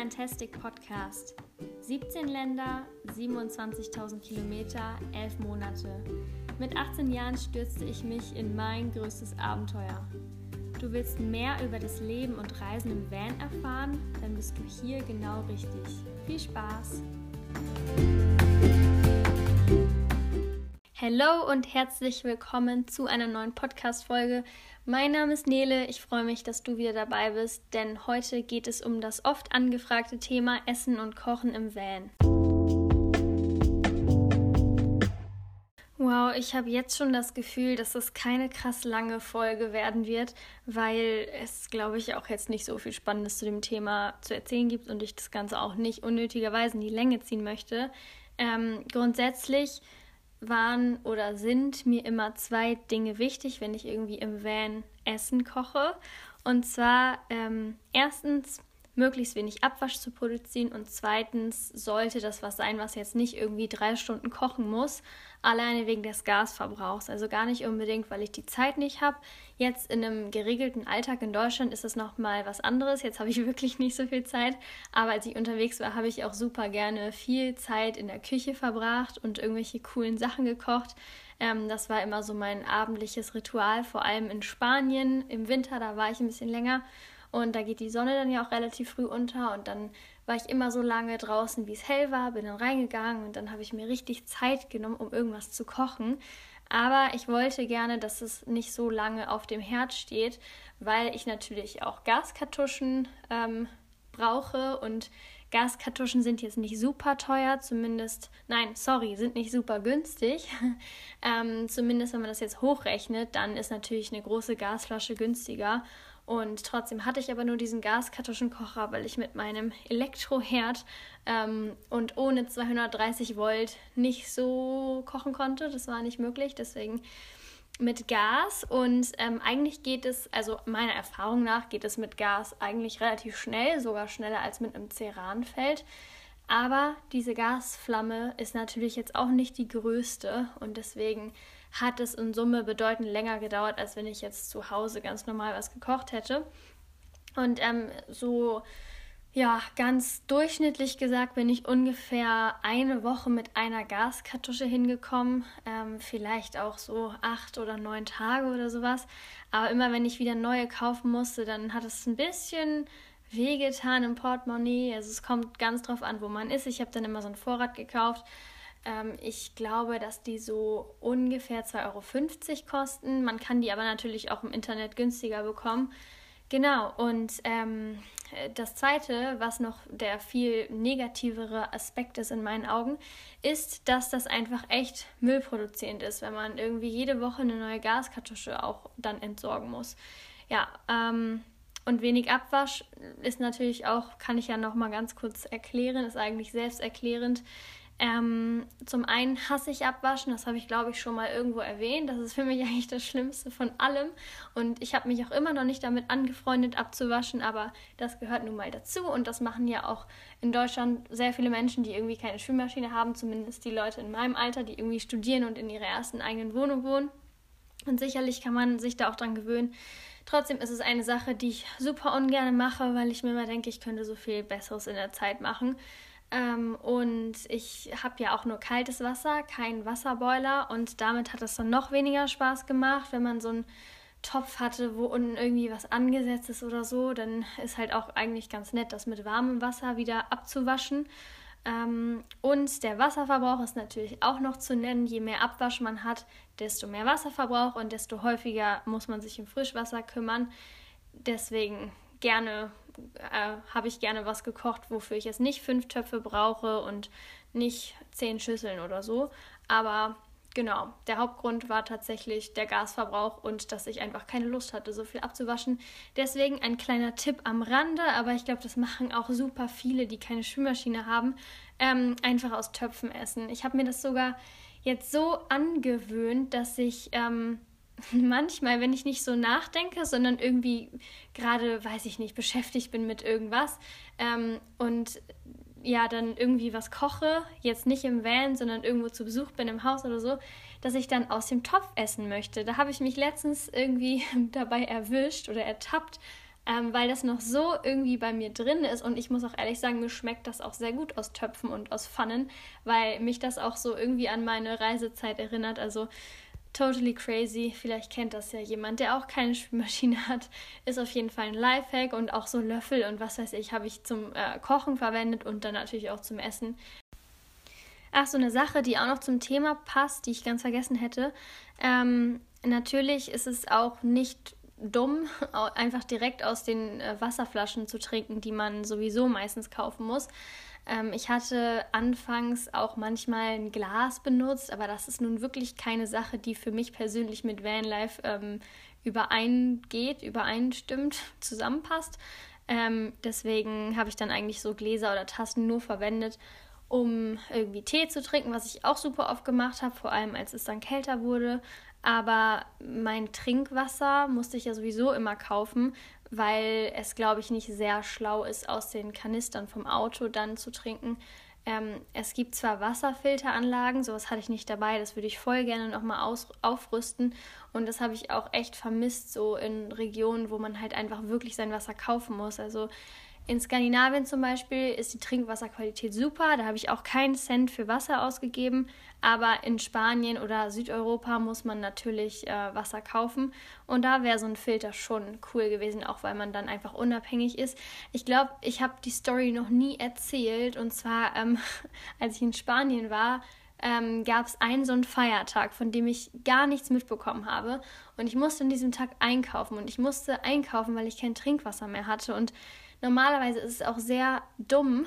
Fantastic Podcast. 17 Länder, 27.000 Kilometer, 11 Monate. Mit 18 Jahren stürzte ich mich in mein größtes Abenteuer. Du willst mehr über das Leben und Reisen im Van erfahren? Dann bist du hier genau richtig. Viel Spaß! Hallo und herzlich willkommen zu einer neuen Podcast-Folge. Mein Name ist Nele, ich freue mich, dass du wieder dabei bist, denn heute geht es um das oft angefragte Thema Essen und Kochen im Van. Wow, ich habe jetzt schon das Gefühl, dass es keine krass lange Folge werden wird, weil es, glaube ich, auch jetzt nicht so viel Spannendes zu dem Thema zu erzählen gibt und ich das Ganze auch nicht unnötigerweise in die Länge ziehen möchte. Grundsätzlich waren oder sind mir immer zwei Dinge wichtig, wenn ich irgendwie im Van Essen koche. Und zwar erstens, möglichst wenig Abwasch zu produzieren und zweitens sollte das was sein, was jetzt nicht irgendwie 3 Stunden kochen muss, alleine wegen des Gasverbrauchs. Also gar nicht unbedingt, weil ich die Zeit nicht habe. Jetzt in einem geregelten Alltag in Deutschland ist das nochmal was anderes. Jetzt habe ich wirklich nicht so viel Zeit, aber als ich unterwegs war, habe ich auch super gerne viel Zeit in der Küche verbracht und irgendwelche coolen Sachen gekocht. Das war immer so mein abendliches Ritual, vor allem in Spanien. Im Winter, da war ich ein bisschen länger. Und da geht die Sonne dann ja auch relativ früh unter und dann war ich immer so lange draußen, wie es hell war, bin dann reingegangen und dann habe ich mir richtig Zeit genommen, um irgendwas zu kochen. Aber ich wollte gerne, dass es nicht so lange auf dem Herd steht, weil ich natürlich auch Gaskartuschen brauche und Gaskartuschen sind jetzt nicht super teuer, sind nicht super günstig. Zumindest wenn man das jetzt hochrechnet, dann ist natürlich eine große Gasflasche günstiger. Und trotzdem hatte ich aber nur diesen Gaskartuschenkocher, weil ich mit meinem Elektroherd und ohne 230 Volt nicht so kochen konnte. Das war nicht möglich, deswegen mit Gas. Und eigentlich geht es, also meiner Erfahrung nach, geht es mit Gas eigentlich relativ schnell, sogar schneller als mit einem Ceranfeld. Aber diese Gasflamme ist natürlich jetzt auch nicht die größte und deswegen hat es in Summe bedeutend länger gedauert, als wenn ich jetzt zu Hause ganz normal was gekocht hätte. Und ganz durchschnittlich gesagt bin ich ungefähr eine Woche mit einer Gaskartusche hingekommen, vielleicht auch so 8 oder 9 Tage oder sowas. Aber immer wenn ich wieder neue kaufen musste, dann hat es ein bisschen wehgetan im Portemonnaie. Also es kommt ganz drauf an, wo man ist. Ich habe dann immer so einen Vorrat gekauft. Ich glaube, dass die so ungefähr 2,50 € kosten. Man kann die aber natürlich auch im Internet günstiger bekommen. Genau, und das Zweite, was noch der viel negativere Aspekt ist in meinen Augen, ist, dass das einfach echt müllproduzierend ist, wenn man irgendwie jede Woche eine neue Gaskartusche auch dann entsorgen muss. Ja, und wenig Abwasch ist natürlich auch, kann ich ja noch mal ganz kurz erklären, ist eigentlich selbsterklärend. Zum einen hasse ich Abwaschen, das habe ich glaube ich schon mal irgendwo erwähnt, das ist für mich eigentlich das Schlimmste von allem und ich habe mich auch immer noch nicht damit angefreundet abzuwaschen, aber das gehört nun mal dazu und das machen ja auch in Deutschland sehr viele Menschen, die irgendwie keine Spülmaschine haben, zumindest die Leute in meinem Alter, die irgendwie studieren und in ihrer ersten eigenen Wohnung wohnen und sicherlich kann man sich da auch dran gewöhnen. Trotzdem ist es eine Sache, die ich super ungern mache, weil ich mir immer denke, ich könnte so viel Besseres in der Zeit machen. Und ich habe ja auch nur kaltes Wasser, keinen Wasserboiler und damit hat es dann noch weniger Spaß gemacht, wenn man so einen Topf hatte, wo unten irgendwie was angesetzt ist oder so, dann ist halt auch eigentlich ganz nett, das mit warmem Wasser wieder abzuwaschen. Und der Wasserverbrauch ist natürlich auch noch zu nennen. Je mehr Abwasch man hat, desto mehr Wasserverbrauch und desto häufiger muss man sich um Frischwasser kümmern. Deswegen habe ich gerne was gekocht, wofür ich jetzt nicht 5 Töpfe brauche und nicht 10 Schüsseln oder so. Aber genau, der Hauptgrund war tatsächlich der Gasverbrauch und dass ich einfach keine Lust hatte, so viel abzuwaschen. Deswegen ein kleiner Tipp am Rande, aber ich glaube, das machen auch super viele, die keine Spülmaschine haben, einfach aus Töpfen essen. Ich habe mir das sogar jetzt so angewöhnt, dass ich manchmal, wenn ich nicht so nachdenke, sondern irgendwie gerade, weiß ich nicht, beschäftigt bin mit irgendwas und ja, dann irgendwie was koche, jetzt nicht im Van, sondern irgendwo zu Besuch bin im Haus oder so, dass ich dann aus dem Topf essen möchte. Da habe ich mich letztens irgendwie dabei erwischt oder ertappt, weil das noch so irgendwie bei mir drin ist. Und ich muss auch ehrlich sagen, mir schmeckt das auch sehr gut aus Töpfen und aus Pfannen, weil mich das auch so irgendwie an meine Reisezeit erinnert. Also totally crazy. Vielleicht kennt das ja jemand, der auch keine Spülmaschine hat. Ist auf jeden Fall ein Lifehack, und auch so Löffel und was weiß ich habe ich zum Kochen verwendet und dann natürlich auch zum Essen. Ach, so eine Sache, die auch noch zum Thema passt, die ich ganz vergessen hätte. Natürlich ist es auch nicht dumm, einfach direkt aus den Wasserflaschen zu trinken, die man sowieso meistens kaufen muss. Ich hatte anfangs auch manchmal ein Glas benutzt, aber das ist nun wirklich keine Sache, die für mich persönlich mit Vanlife übereinstimmt, zusammenpasst. Deswegen habe ich dann eigentlich so Gläser oder Tassen nur verwendet, um irgendwie Tee zu trinken, was ich auch super oft gemacht habe, vor allem als es dann kälter wurde. Aber mein Trinkwasser musste ich ja sowieso immer kaufen, weil es, glaube ich, nicht sehr schlau ist, aus den Kanistern vom Auto dann zu trinken. Es gibt zwar Wasserfilteranlagen, sowas hatte ich nicht dabei, das würde ich voll gerne nochmal aufrüsten. Und das habe ich auch echt vermisst, so in Regionen, wo man halt einfach wirklich sein Wasser kaufen muss. Also in Skandinavien zum Beispiel ist die Trinkwasserqualität super, da habe ich auch keinen Cent für Wasser ausgegeben, aber in Spanien oder Südeuropa muss man natürlich Wasser kaufen, und da wäre so ein Filter schon cool gewesen, auch weil man dann einfach unabhängig ist. Ich glaube, ich habe die Story noch nie erzählt, und zwar als ich in Spanien war, gab es einen so einen Feiertag, von dem ich gar nichts mitbekommen habe, und ich musste an diesem Tag einkaufen, und ich musste einkaufen, weil ich kein Trinkwasser mehr hatte. Und normalerweise ist es auch sehr dumm,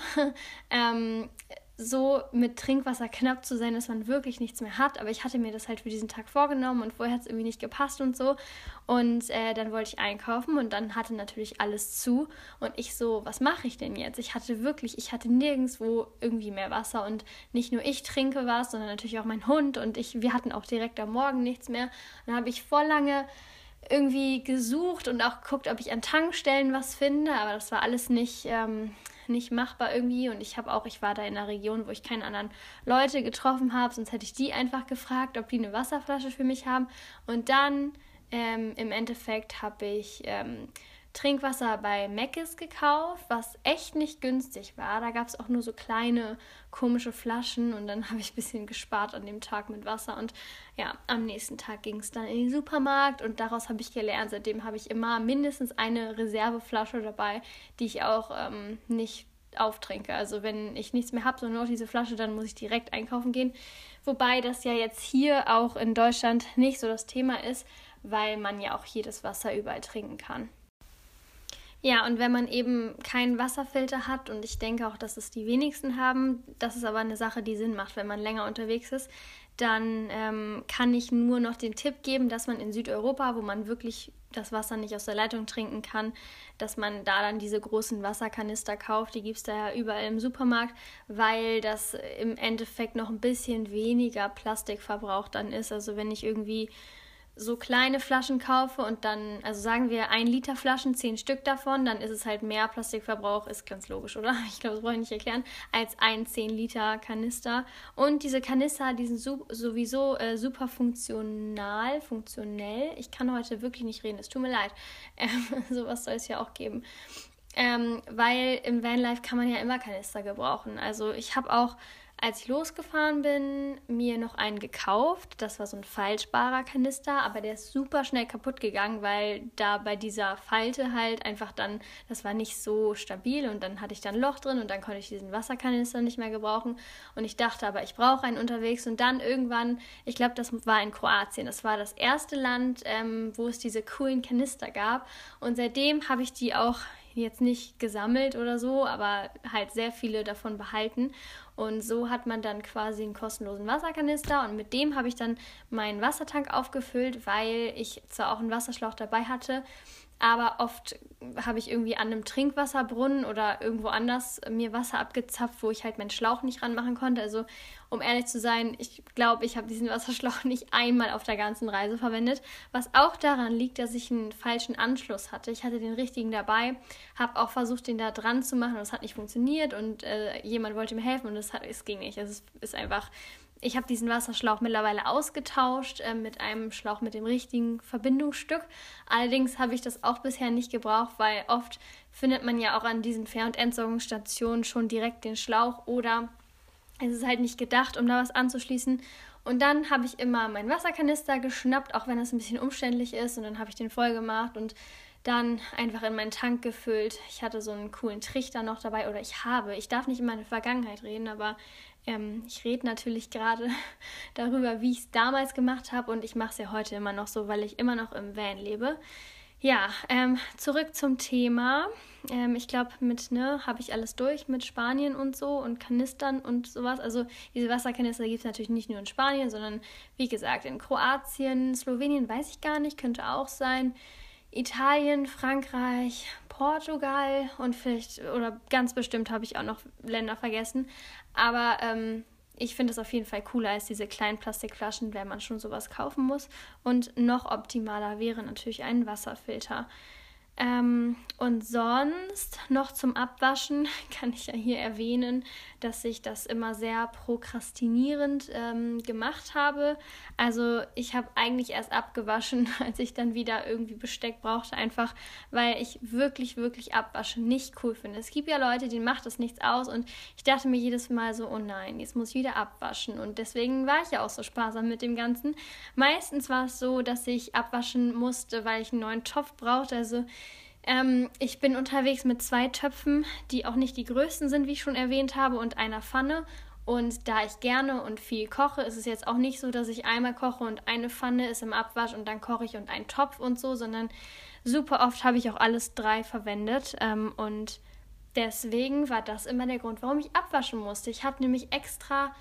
so mit Trinkwasser knapp zu sein, dass man wirklich nichts mehr hat. Aber ich hatte mir das halt für diesen Tag vorgenommen, und vorher hat es irgendwie nicht gepasst und so. Und dann wollte ich einkaufen, und dann hatte natürlich alles zu. Und ich so, was mache ich denn jetzt? Ich hatte nirgendwo irgendwie mehr Wasser. Und nicht nur ich trinke was, sondern natürlich auch mein Hund. Und wir hatten auch direkt am Morgen nichts mehr. Und dann habe ich voll lange irgendwie gesucht und auch geguckt, ob ich an Tankstellen was finde, aber das war alles nicht machbar irgendwie, und ich war da in einer Region, wo ich keine anderen Leute getroffen habe, sonst hätte ich die einfach gefragt, ob die eine Wasserflasche für mich haben. Und dann im Endeffekt habe ich Trinkwasser bei Mc's gekauft, was echt nicht günstig war. Da gab es auch nur so kleine komische Flaschen, und dann habe ich ein bisschen gespart an dem Tag mit Wasser, und ja, am nächsten Tag ging es dann in den Supermarkt, und daraus habe ich gelernt. Seitdem habe ich immer mindestens eine Reserveflasche dabei, die ich auch nicht auftrinke. Also wenn ich nichts mehr habe, sondern nur diese Flasche, dann muss ich direkt einkaufen gehen. Wobei das ja jetzt hier auch in Deutschland nicht so das Thema ist, weil man ja auch hier das Wasser überall trinken kann. Ja, und wenn man eben keinen Wasserfilter hat, und ich denke auch, dass es die wenigsten haben, das ist aber eine Sache, die Sinn macht, wenn man länger unterwegs ist, dann kann ich nur noch den Tipp geben, dass man in Südeuropa, wo man wirklich das Wasser nicht aus der Leitung trinken kann, dass man da dann diese großen Wasserkanister kauft. Die gibt es da ja überall im Supermarkt, weil das im Endeffekt noch ein bisschen weniger Plastikverbrauch dann ist. Also wenn ich irgendwie so kleine Flaschen kaufe und dann, also sagen wir 1 Liter Flaschen, 10 Stück davon, dann ist es halt mehr Plastikverbrauch, ist ganz logisch, oder? Ich glaube, das brauche ich nicht erklären, als ein 10 Liter Kanister. Und diese Kanister, die sind sowieso super funktionell. Ich kann heute wirklich nicht reden, es tut mir leid. Sowas soll es ja auch geben. Weil im Vanlife kann man ja immer Kanister gebrauchen. Also ich habe auch, als ich losgefahren bin, mir noch einen gekauft. Das war so ein faltbarer Kanister, aber der ist super schnell kaputt gegangen, weil da bei dieser Falte halt einfach dann, das war nicht so stabil, und dann hatte ich dann ein Loch drin, und dann konnte ich diesen Wasserkanister nicht mehr gebrauchen, und ich dachte aber, ich brauche einen unterwegs, und dann irgendwann, ich glaube, das war in Kroatien, das war das erste Land, wo es diese coolen Kanister gab, und seitdem habe ich die auch jetzt nicht gesammelt oder so, aber halt sehr viele davon behalten. Und so hat man dann quasi einen kostenlosen Wasserkanister, und mit dem habe ich dann meinen Wassertank aufgefüllt, weil ich zwar auch einen Wasserschlauch dabei hatte, aber oft habe ich irgendwie an einem Trinkwasserbrunnen oder irgendwo anders mir Wasser abgezapft, wo ich halt meinen Schlauch nicht ranmachen konnte. Also um ehrlich zu sein, ich glaube, ich habe diesen Wasserschlauch nicht einmal auf der ganzen Reise verwendet, was auch daran liegt, dass ich einen falschen Anschluss hatte. Ich hatte den richtigen dabei, habe auch versucht, den da dran zu machen, und es hat nicht funktioniert, und jemand wollte mir helfen, und es ging nicht. Es ist einfach, ich habe diesen Wasserschlauch mittlerweile ausgetauscht mit einem Schlauch mit dem richtigen Verbindungsstück. Allerdings habe ich das auch bisher nicht gebraucht, weil oft findet man ja auch an diesen Fähr- und Entsorgungsstationen schon direkt den Schlauch oder es ist halt nicht gedacht, um da was anzuschließen. Und dann habe ich immer meinen Wasserkanister geschnappt, auch wenn das ein bisschen umständlich ist. Und dann habe ich den voll gemacht und dann einfach in meinen Tank gefüllt. Ich hatte so einen coolen Trichter noch dabei, oder ich darf nicht in meine Vergangenheit reden, aber ich rede natürlich gerade darüber, wie ich es damals gemacht habe und ich mache es ja heute immer noch so, weil ich immer noch im Van lebe. Ja, zurück zum Thema. Ich glaube, habe ich alles durch mit Spanien und so und Kanistern und sowas. Also diese Wasserkanister gibt es natürlich nicht nur in Spanien, sondern wie gesagt in Kroatien, Slowenien weiß ich gar nicht, könnte auch sein. Italien, Frankreich, Portugal und vielleicht, oder ganz bestimmt habe ich auch noch Länder vergessen. Aber ich finde es auf jeden Fall cooler als diese kleinen Plastikflaschen, wenn man schon sowas kaufen muss. Und noch optimaler wäre natürlich ein Wasserfilter. Und sonst noch zum Abwaschen kann ich ja hier erwähnen, dass ich das immer sehr prokrastinierend gemacht habe. Also ich habe eigentlich erst abgewaschen, als ich dann wieder irgendwie Besteck brauchte, einfach weil ich wirklich, wirklich Abwaschen nicht cool finde. Es gibt ja Leute, denen macht das nichts aus und ich dachte mir jedes Mal so, oh nein, jetzt muss ich wieder abwaschen und deswegen war ich ja auch so sparsam mit dem Ganzen. Meistens war es so, dass ich abwaschen musste, weil ich einen neuen Topf brauchte, also ich bin unterwegs mit 2 Töpfen, die auch nicht die größten sind, wie ich schon erwähnt habe, und einer Pfanne. Und da ich gerne und viel koche, ist es jetzt auch nicht so, dass ich einmal koche und eine Pfanne ist im Abwasch und dann koche ich und ein Topf und so, sondern super oft habe ich auch alles 3 verwendet. Und deswegen war das immer der Grund, warum ich abwaschen musste. Ich habe nämlich extra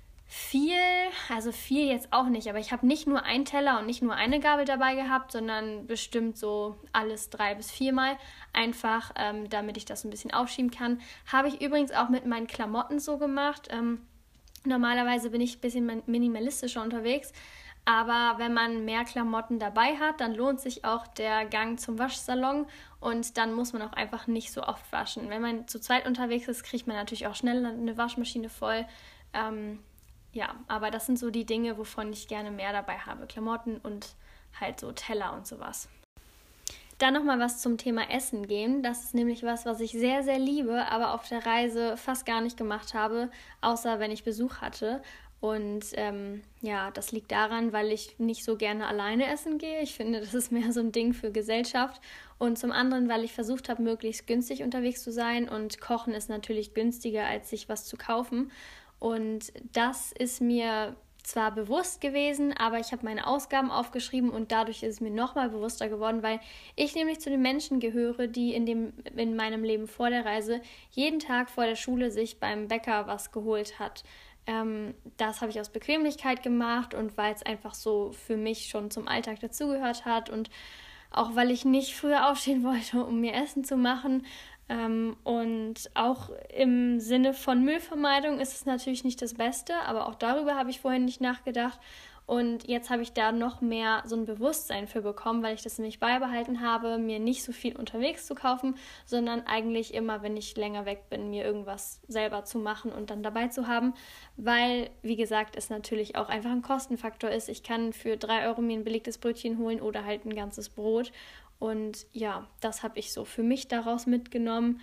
viel jetzt auch nicht, aber ich habe nicht nur einen Teller und nicht nur eine Gabel dabei gehabt, sondern bestimmt so alles 3 bis 4 Mal, einfach damit ich das ein bisschen aufschieben kann. Habe ich übrigens auch mit meinen Klamotten so gemacht. Normalerweise bin ich ein bisschen minimalistischer unterwegs, aber wenn man mehr Klamotten dabei hat, dann lohnt sich auch der Gang zum Waschsalon und dann muss man auch einfach nicht so oft waschen. Wenn man zu zweit unterwegs ist, kriegt man natürlich auch schnell eine Waschmaschine voll. Ja, aber das sind so die Dinge, wovon ich gerne mehr dabei habe. Klamotten und halt so Teller und sowas. Dann nochmal was zum Thema Essen gehen. Das ist nämlich was ich sehr, sehr liebe, aber auf der Reise fast gar nicht gemacht habe, außer wenn ich Besuch hatte. Und das liegt daran, weil ich nicht so gerne alleine essen gehe. Ich finde, das ist mehr so ein Ding für Gesellschaft. Und zum anderen, weil ich versucht habe, möglichst günstig unterwegs zu sein. Und Kochen ist natürlich günstiger, als sich was zu kaufen. Und das ist mir zwar bewusst gewesen, aber ich habe meine Ausgaben aufgeschrieben und dadurch ist es mir nochmal bewusster geworden, weil ich nämlich zu den Menschen gehöre, die in meinem Leben vor der Reise jeden Tag vor der Schule sich beim Bäcker was geholt hat. Das habe ich aus Bequemlichkeit gemacht und weil es einfach so für mich schon zum Alltag dazugehört hat und auch weil ich nicht früher aufstehen wollte, um mir Essen zu machen. Und auch im Sinne von Müllvermeidung ist es natürlich nicht das Beste, aber auch darüber habe ich vorher nicht nachgedacht. Und jetzt habe ich da noch mehr so ein Bewusstsein für bekommen, weil ich das nämlich beibehalten habe, mir nicht so viel unterwegs zu kaufen, sondern eigentlich immer, wenn ich länger weg bin, mir irgendwas selber zu machen und dann dabei zu haben, weil, wie gesagt, es natürlich auch einfach ein Kostenfaktor ist. Ich kann für 3 Euro mir ein belegtes Brötchen holen oder halt ein ganzes Brot. Und ja, das habe ich so für mich daraus mitgenommen.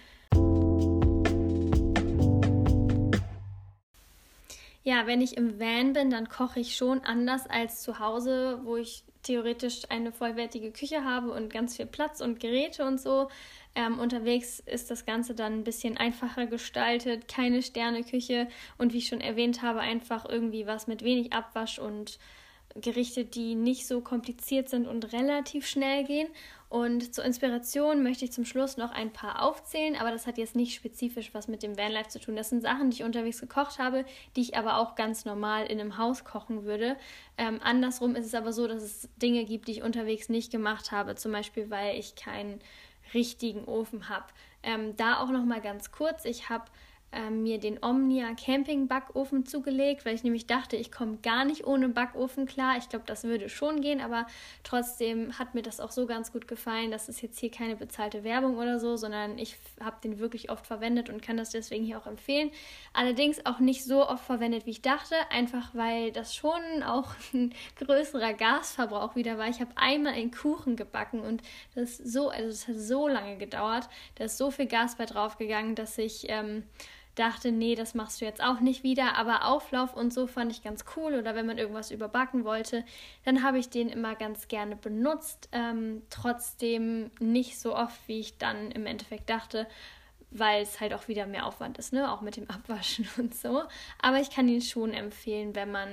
Ja, wenn ich im Van bin, dann koche ich schon anders als zu Hause, wo ich theoretisch eine vollwertige Küche habe und ganz viel Platz und Geräte und so. Unterwegs ist das Ganze dann ein bisschen einfacher gestaltet, keine Sterneküche und wie ich schon erwähnt habe, einfach irgendwie was mit wenig Abwasch und Gerichte, die nicht so kompliziert sind und relativ schnell gehen. Und zur Inspiration möchte ich zum Schluss noch ein paar aufzählen, aber das hat jetzt nicht spezifisch was mit dem Vanlife zu tun. Das sind Sachen, die ich unterwegs gekocht habe, die ich aber auch ganz normal in einem Haus kochen würde. Andersrum ist es aber so, dass es Dinge gibt, die ich unterwegs nicht gemacht habe, zum Beispiel, weil ich keinen richtigen Ofen habe. Da auch noch mal ganz kurz, ich habe mir den Omnia Camping Backofen zugelegt, weil ich nämlich dachte, ich komme gar nicht ohne Backofen klar. Ich glaube, das würde schon gehen, aber trotzdem hat mir das auch so ganz gut gefallen. Das ist jetzt hier keine bezahlte Werbung oder so, sondern ich habe den wirklich oft verwendet und kann das deswegen hier auch empfehlen. Allerdings auch nicht so oft verwendet, wie ich dachte, einfach weil das schon auch ein größerer Gasverbrauch wieder war. Ich habe einmal einen Kuchen gebacken und das hat so lange gedauert, da ist so viel Gas bei draufgegangen, dass ich dachte, nee, das machst du jetzt auch nicht wieder, aber Auflauf und so fand ich ganz cool oder wenn man irgendwas überbacken wollte, dann habe ich den immer ganz gerne benutzt, trotzdem nicht so oft, wie ich dann im Endeffekt dachte, weil es halt auch wieder mehr Aufwand ist, ne, auch mit dem Abwaschen und so, aber ich kann ihn schon empfehlen, wenn man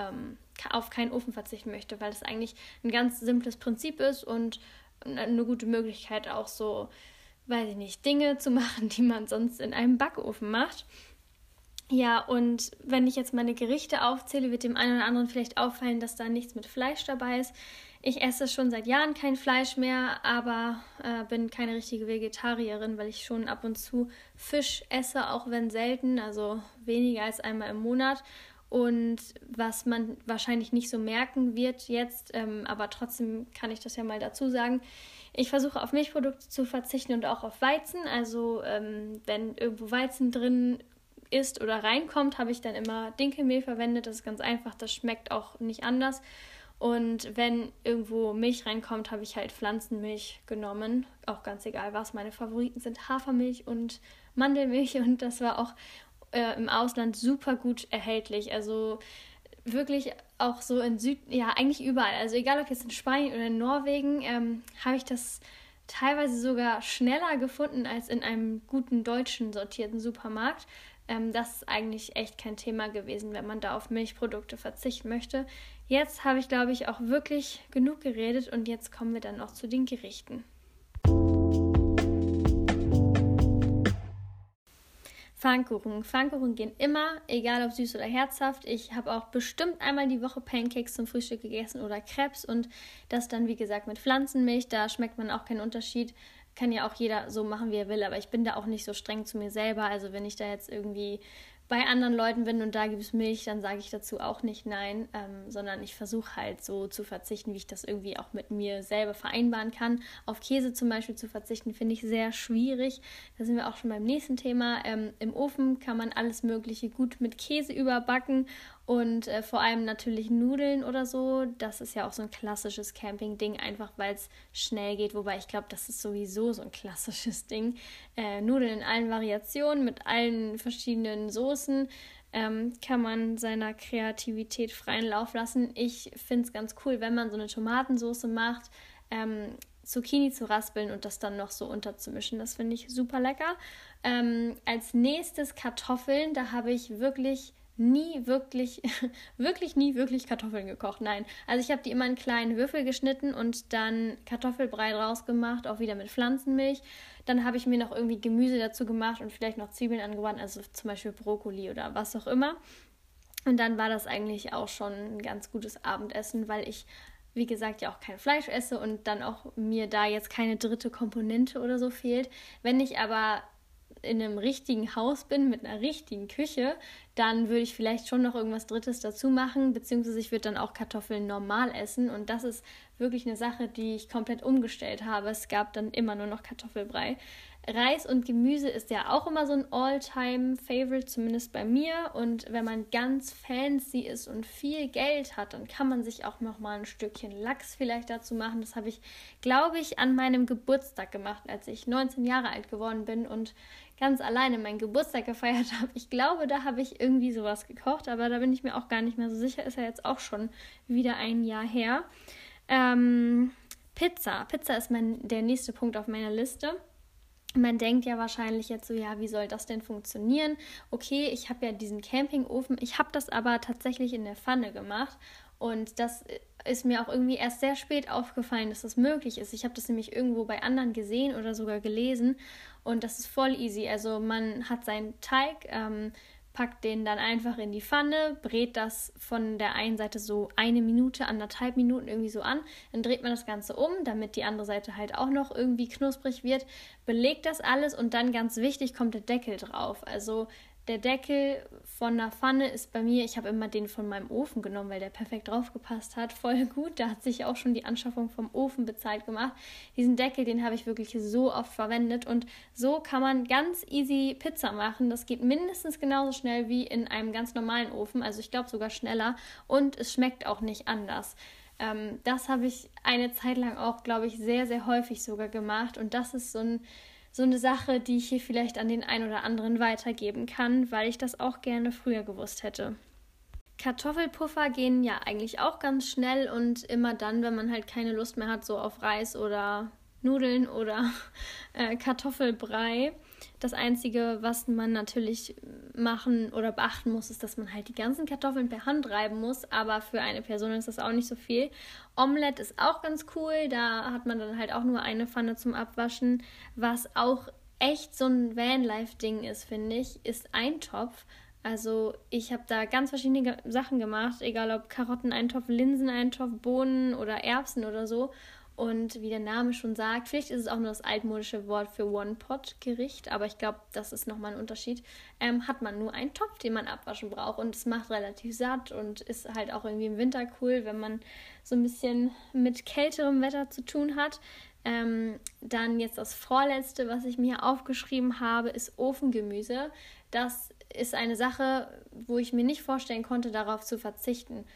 auf keinen Ofen verzichten möchte, weil es eigentlich ein ganz simples Prinzip ist und eine gute Möglichkeit auch so, weiß ich nicht, Dinge zu machen, die man sonst in einem Backofen macht. Ja, und wenn ich jetzt meine Gerichte aufzähle, wird dem einen oder anderen vielleicht auffallen, dass da nichts mit Fleisch dabei ist. Ich esse schon seit Jahren kein Fleisch mehr, aber bin keine richtige Vegetarierin, weil ich schon ab und zu Fisch esse, auch wenn selten, also weniger als einmal im Monat. Und was man wahrscheinlich nicht so merken wird jetzt, aber trotzdem kann ich das ja mal dazu sagen, ich versuche auf Milchprodukte zu verzichten und auch auf Weizen. Also wenn irgendwo Weizen drin ist oder reinkommt, habe ich dann immer Dinkelmehl verwendet. Das ist ganz einfach, das schmeckt auch nicht anders. Und wenn irgendwo Milch reinkommt, habe ich halt Pflanzenmilch genommen. Auch ganz egal was. Meine Favoriten sind Hafermilch und Mandelmilch und das war auch im Ausland super gut erhältlich. Also wirklich auch so in eigentlich überall. Also egal ob jetzt in Spanien oder in Norwegen, habe ich das teilweise sogar schneller gefunden als in einem guten deutschen sortierten Supermarkt. Das ist eigentlich echt kein Thema gewesen, wenn man da auf Milchprodukte verzichten möchte. Jetzt habe ich, glaube ich, auch wirklich genug geredet und jetzt kommen wir dann auch zu den Gerichten. Pfannkuchen gehen immer, egal ob süß oder herzhaft. Ich habe auch bestimmt einmal die Woche Pancakes zum Frühstück gegessen oder Crepes und das dann, wie gesagt, mit Pflanzenmilch. Da schmeckt man auch keinen Unterschied. Kann ja auch jeder so machen, wie er will, aber ich bin da auch nicht so streng zu mir selber. Also wenn ich da jetzt irgendwie bei anderen Leuten bin und da gibt es Milch, dann sage ich dazu auch nicht nein, sondern ich versuche halt so zu verzichten, wie ich das irgendwie auch mit mir selber vereinbaren kann. Auf Käse zum Beispiel zu verzichten, finde ich sehr schwierig. Da sind wir auch schon beim nächsten Thema. Im Ofen kann man alles Mögliche gut mit Käse überbacken und vor allem natürlich Nudeln oder so. Das ist ja auch so ein klassisches Camping-Ding, einfach weil es schnell geht. Wobei ich glaube, das ist sowieso so ein klassisches Ding. Nudeln in allen Variationen, mit allen verschiedenen Soßen. Kann man seiner Kreativität freien Lauf lassen. Ich finde es ganz cool, wenn man so eine Tomatensauce macht, Zucchini zu raspeln und das dann noch so unterzumischen. Das finde ich super lecker. Als nächstes Kartoffeln. Da habe ich nie wirklich Kartoffeln gekocht. Nein, also ich habe die immer in kleinen Würfel geschnitten und dann Kartoffelbrei draus gemacht, auch wieder mit Pflanzenmilch. Dann habe ich mir noch irgendwie Gemüse dazu gemacht und vielleicht noch Zwiebeln angewandt, also zum Beispiel Brokkoli oder was auch immer. Und dann war das eigentlich auch schon ein ganz gutes Abendessen, weil ich, wie gesagt, ja auch kein Fleisch esse und dann auch mir da jetzt keine dritte Komponente oder so fehlt. Wenn ich aber in einem richtigen Haus bin, mit einer richtigen Küche, dann würde ich vielleicht schon noch irgendwas Drittes dazu machen, beziehungsweise ich würde dann auch Kartoffeln normal essen und das ist wirklich eine Sache, die ich komplett umgestellt habe. Es gab dann immer nur noch Kartoffelbrei. Reis und Gemüse ist ja auch immer so ein All-Time-Favorite, zumindest bei mir. Und wenn man ganz fancy ist und viel Geld hat, dann kann man sich auch noch mal ein Stückchen Lachs vielleicht dazu machen. Das habe ich, glaube ich, an meinem Geburtstag gemacht, als ich 19 Jahre alt geworden bin und ganz alleine meinen Geburtstag gefeiert habe. Ich glaube, da habe ich irgendwie sowas gekocht, aber da bin ich mir auch gar nicht mehr so sicher. Ist ja jetzt auch schon wieder ein Jahr her. Pizza. Pizza ist der nächste Punkt auf meiner Liste. Man denkt ja wahrscheinlich jetzt so, ja, wie soll das denn funktionieren? Okay, ich habe ja diesen Campingofen, ich habe das aber tatsächlich in der Pfanne gemacht und das ist mir auch irgendwie erst sehr spät aufgefallen, dass das möglich ist. Ich habe das nämlich irgendwo bei anderen gesehen oder sogar gelesen und das ist voll easy. Also man hat seinen Teig, packt den dann einfach in die Pfanne, brät das von der einen Seite so 1 Minute, 1,5 Minuten irgendwie so an. Dann dreht man das Ganze um, damit die andere Seite halt auch noch irgendwie knusprig wird. Belegt das alles und dann ganz wichtig kommt der Deckel drauf. Also der Deckel von der Pfanne ist bei mir, ich habe immer den von meinem Ofen genommen, weil der perfekt drauf gepasst hat, voll gut. Da hat sich auch schon die Anschaffung vom Ofen bezahlt gemacht. Diesen Deckel, den habe ich wirklich so oft verwendet und so kann man ganz easy Pizza machen. Das geht mindestens genauso schnell wie in einem ganz normalen Ofen, also ich glaube sogar schneller und es schmeckt auch nicht anders. Das habe ich eine Zeit lang auch, glaube ich, sehr, sehr häufig sogar gemacht und das ist so eine Sache, die ich hier vielleicht an den einen oder anderen weitergeben kann, weil ich das auch gerne früher gewusst hätte. Kartoffelpuffer gehen ja eigentlich auch ganz schnell und immer dann, wenn man halt keine Lust mehr hat, so auf Reis oder Nudeln oder Kartoffelbrei. Das Einzige, was man natürlich machen oder beachten muss, ist, dass man halt die ganzen Kartoffeln per Hand reiben muss, aber für eine Person ist das auch nicht so viel. Omelette ist auch ganz cool, da hat man dann halt auch nur eine Pfanne zum Abwaschen. Was auch echt so ein Vanlife-Ding ist, finde ich, ist Eintopf. Also ich habe da ganz verschiedene Sachen gemacht, egal ob Karotteneintopf, Linseneintopf, Bohnen oder Erbsen oder so. Und wie der Name schon sagt, vielleicht ist es auch nur das altmodische Wort für One-Pot-Gericht, aber ich glaube, das ist nochmal ein Unterschied. Hat man nur einen Topf, den man abwaschen braucht und es macht relativ satt und ist halt auch irgendwie im Winter cool, wenn man so ein bisschen mit kälterem Wetter zu tun hat. Dann jetzt das Vorletzte, was ich mir aufgeschrieben habe, ist Ofengemüse. Das ist eine Sache, wo ich mir nicht vorstellen konnte, darauf zu verzichten.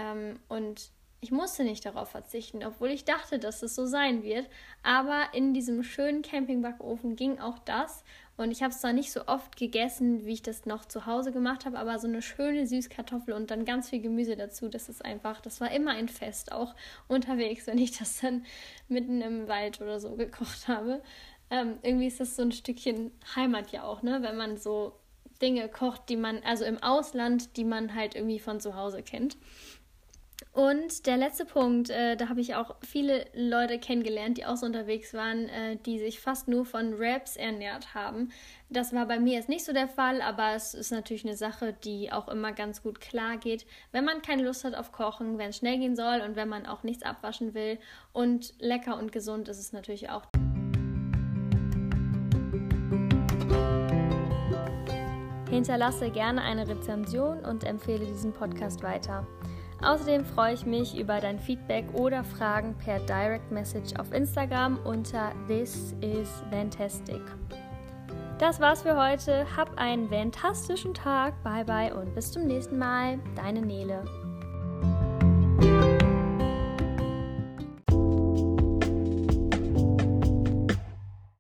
Und ich musste nicht darauf verzichten, obwohl ich dachte, dass es so sein wird. Aber in diesem schönen Campingbackofen ging auch das. Und ich habe es zwar nicht so oft gegessen, wie ich das noch zu Hause gemacht habe, aber so eine schöne Süßkartoffel und dann ganz viel Gemüse dazu, das war immer ein Fest, auch unterwegs, wenn ich das dann mitten im Wald oder so gekocht habe. Irgendwie ist das so ein Stückchen Heimat ja auch, ne? Wenn man so Dinge kocht, die man, also im Ausland, die man halt irgendwie von zu Hause kennt. Und der letzte Punkt, da habe ich auch viele Leute kennengelernt, die auch so unterwegs waren, die sich fast nur von Wraps ernährt haben. Das war bei mir jetzt nicht so der Fall, aber es ist natürlich eine Sache, die auch immer ganz gut klar geht, wenn man keine Lust hat auf Kochen, wenn es schnell gehen soll und wenn man auch nichts abwaschen will. Und lecker und gesund ist es natürlich auch. Hinterlasse gerne eine Rezension und empfehle diesen Podcast weiter. Außerdem freue ich mich über dein Feedback oder Fragen per Direct Message auf Instagram unter thisisfantastic. Das war's für heute. Hab einen fantastischen Tag. Bye bye und bis zum nächsten Mal. Deine Nele.